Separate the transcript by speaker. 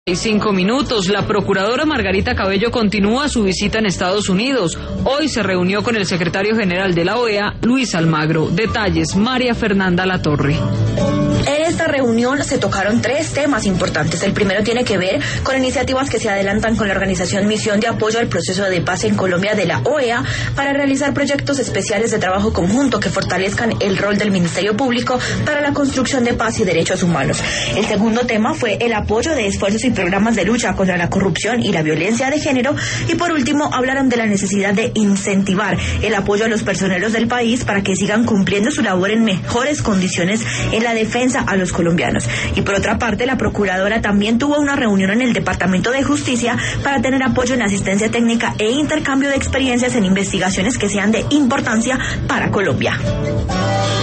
Speaker 1: Y 5 minutos. La procuradora Margarita Cabello continúa su visita en Estados Unidos. Hoy se reunió con el secretario general de la OEA, Luis Almagro. Detalles, María Fernanda Latorre.
Speaker 2: En esta reunión se tocaron 3 temas importantes. El primero tiene que ver con iniciativas que se adelantan con la organización Misión de Apoyo al Proceso de Paz en Colombia de la OEA para realizar proyectos especiales de trabajo conjunto que fortalezcan el rol del Ministerio Público para la construcción de paz y derechos humanos. El segundo tema fue el apoyo de esfuerzos y programas de lucha contra la corrupción y la violencia de género. Y por último, hablaron de la necesidad de incentivar el apoyo a los personeros del país para que sigan cumpliendo su labor en mejores condiciones en la defensa a los colombianos. Y por otra parte, la procuradora también tuvo una reunión en el Departamento de Justicia para tener apoyo en asistencia técnica e intercambio de experiencias en investigaciones que sean de importancia para Colombia.